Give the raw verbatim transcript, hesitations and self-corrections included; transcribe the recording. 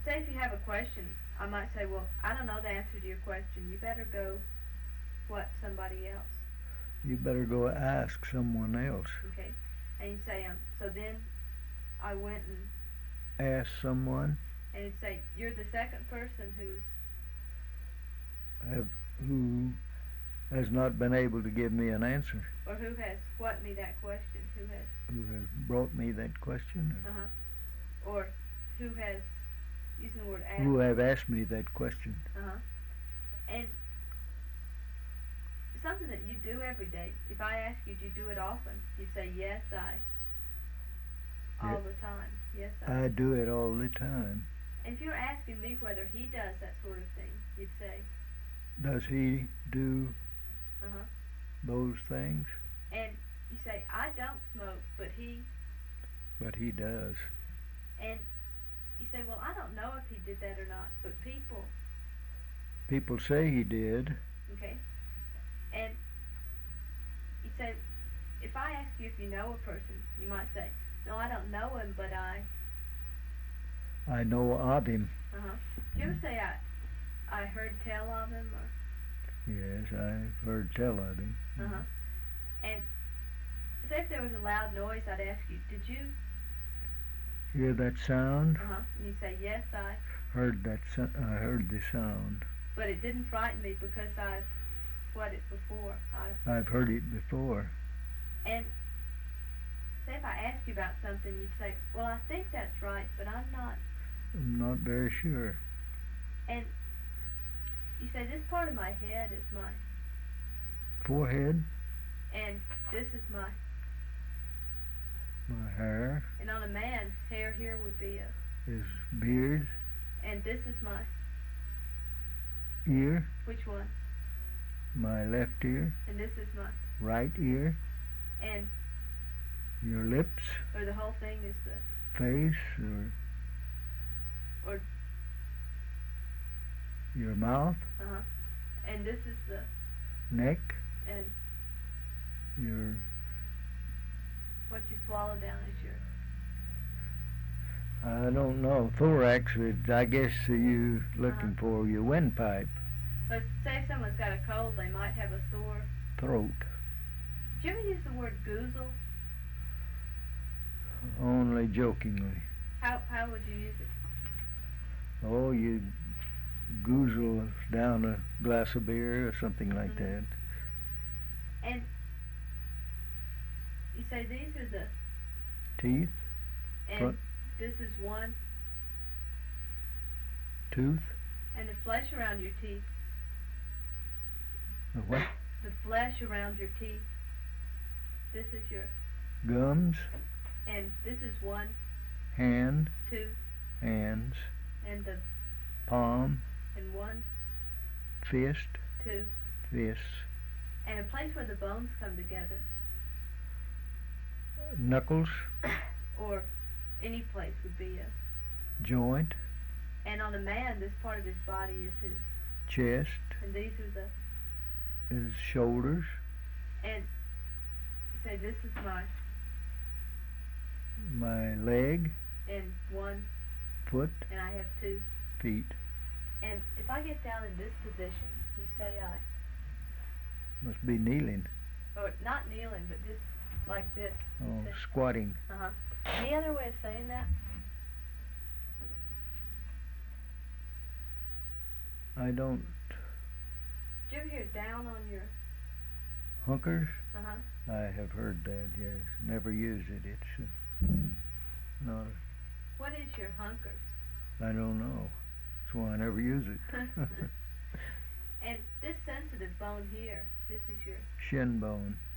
say if you have a question, I might say, well, I don't know the answer to your question. You better go, what, somebody else. You better go ask someone else. Okay. And you say, um, so then I went and Ask someone and you'd say, you're the second person who's have, who has not been able to give me an answer. or who has what me that question, who has Who has brought me that question? uh huh, or who has using the word ask. Who have asked me that question? Uh huh. And something that you do every day. If I ask you, do you do it often? You say yes, I. All Yeah. the time. Yes, I. I do it all the time. And if you're asking me whether he does that sort of thing, you'd say, Does he do uh huh. those things? And you say, I don't smoke, but he. But he does. And you say, well, I don't know if he did that or not, but people. People say he did. Okay. And you say, if I ask you if you know a person, you might say, no, I don't know him, but I. I know of him. Uh huh. Do you ever say I, I heard tell of him, or? Yes, I've heard tell of him. Uh huh. And say if there was a loud noise, I'd ask you, did you? Hear that sound? Uh huh. And you say, yes, I. Heard that. So- I heard the sound. But it didn't frighten me because I've what it before. I've. I've heard it before. And say if I ask you about something, you'd say, well, I think that's right, but I'm not. I'm not very sure. And you say this part of my head is my, Forehead, and this is my, my hair, and on a man, hair here would be a, his beard, and this is my, ear, which one? my left ear, And this is my, right ear, and, your lips, or the whole thing is the, face, or or, your mouth, uh-huh, and this is the, neck, and your what you swallow down is your, I don't know. Thorax, is, I guess uh, you looking Uh-huh. for your windpipe. but say if someone's got a cold, they might have a sore. Throat. Do you ever use the word goozle? Only jokingly. How, how would you use it? Oh, you goozle down a glass of beer or something like Mhm. that. And you say these are the, Teeth, and Front. this is one, tooth, and the flesh around your teeth, the what? the flesh around your teeth, this is your, Gums, and this is one, hand, two, hands, and the, palm, and one, fist, two, fists, and a place where the bones come together, knuckles, or any place would be a, joint, and on a man, this part of his body is his, chest, and these are the, his shoulders, and you say this is my, my leg, and one, foot, and I have two. feet. And if I get down in this position, you say I, Must be kneeling. or not kneeling, but just like this. Oh, squatting. Uh huh. Any other way of saying that? I don't Did you ever hear down on your? hunkers. Uh huh. I have heard that. Yes, never use it. It's uh, not. A, What is your hunkers? I don't know. That's why I never use it. And this sensitive bone here, this is your, Shin bone.